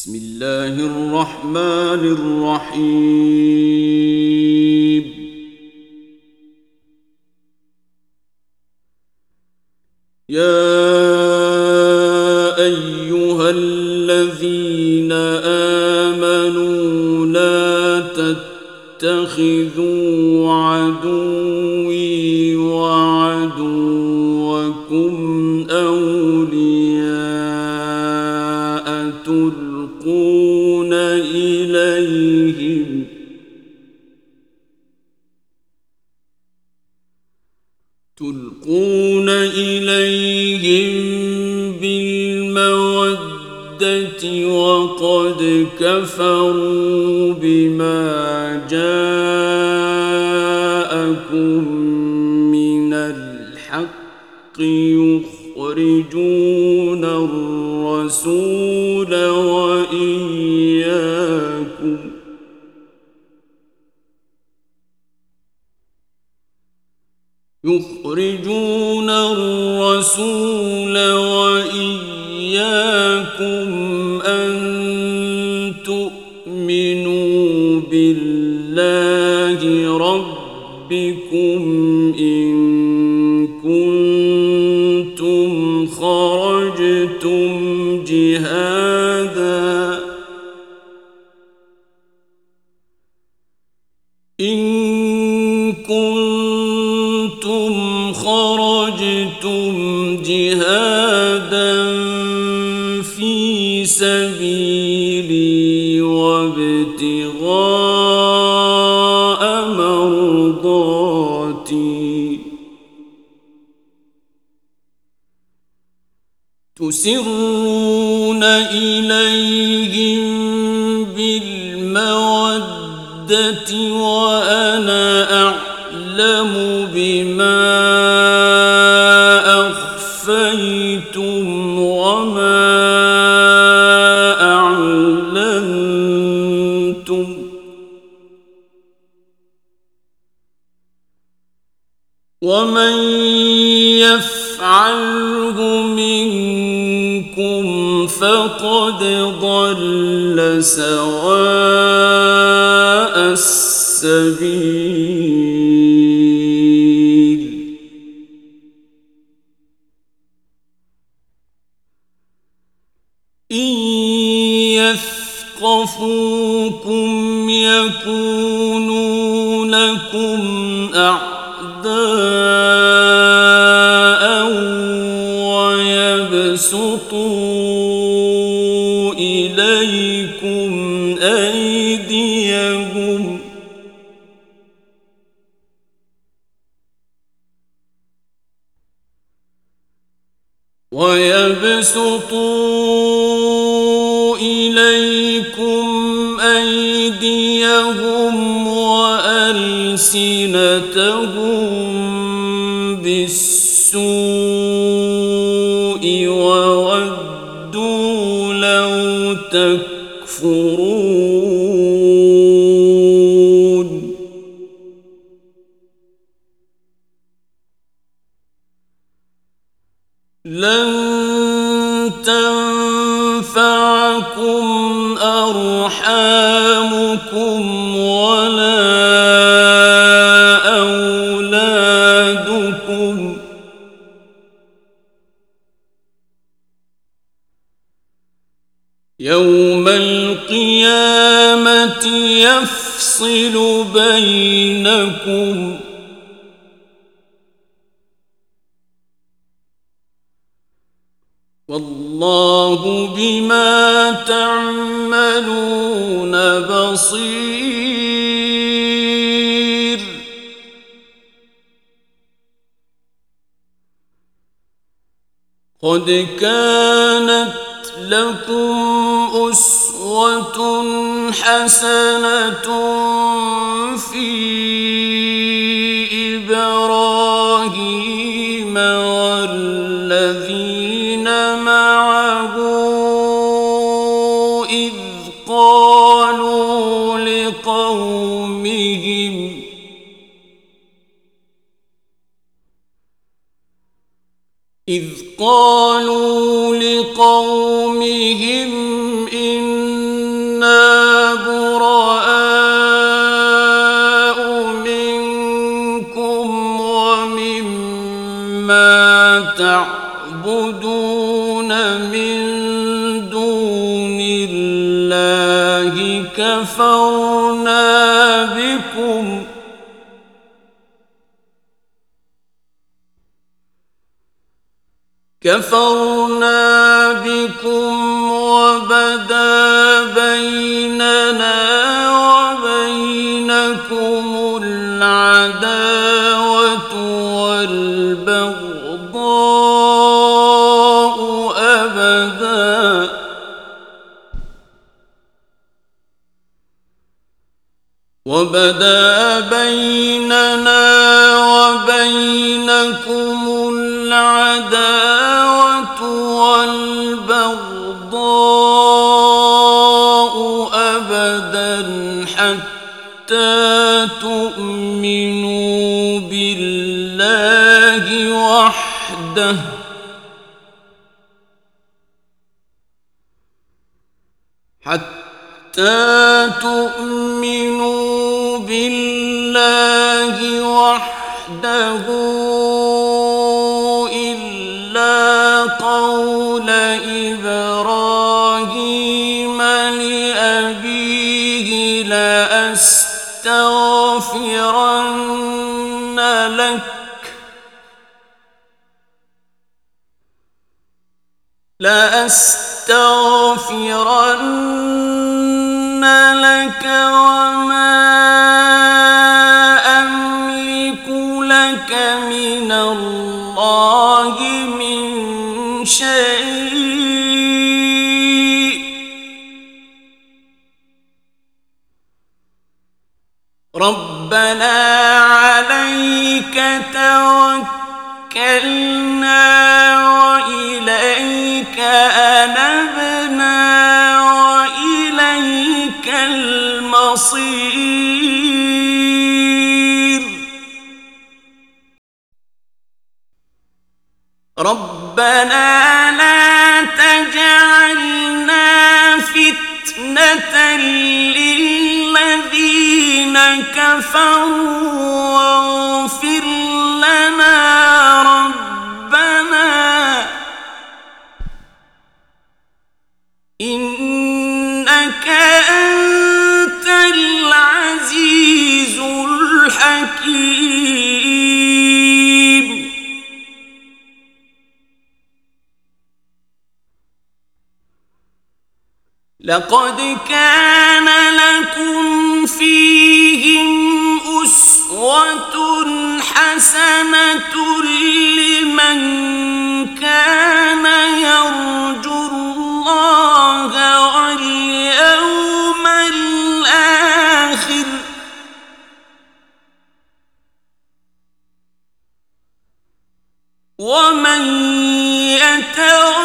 بسم الله الرحمن الرحيم يا أيها الذين آمنوا لا تتخذوا عدوي وعدوكم أولياء تلقون إليهم بالمودة وقد كفروا بما جاءكم من الحق يخرجون الرسول وإياكم أن تؤمنوا بالله ربكم إن كنتم خرجتم جهادا في سبيلي وابتغاء مرضاتي تسرون إليهم بالمودة وأنا أعلم بما أخفيتم وما أعلنتم ومن يفعله منكم فقد ضل سواء السبيل إن يثقفوكم يكونوا لكم أعداء ويبسطوا إليكم أيديهم وألسنتهم بالسوء وودوا لو تكفرون لن تنفعكم أرحامكم ولا أولادكم يوم القيامة يفصل بينكم والله بما تعملون بصير قد كانت لكم أسوة حسنة في إبراهيم والذين معه إذ قالوا لقومهم إن براء منكم ومما تعبدون من دون الله كفرنا بكم وبدا بيننا وبينكم العداوة والبغضاء أبدا حتى تؤمنوا بالله وحده إلا قول إبراهيم لأبيه لأستغفرن لك وما أملك لك من الله من شيء ربنا عليك توكلنا وإليك أنبنا وإليك المصير ربنا لا تجعلنا فتنة للذين كفروا واغفر لنا ربنا إنك أنت العزيز الحكيم لقد كان لكم فيهم أسوة حسنة لمن كان يرجو الله واليوم الآخر ومن يتوكل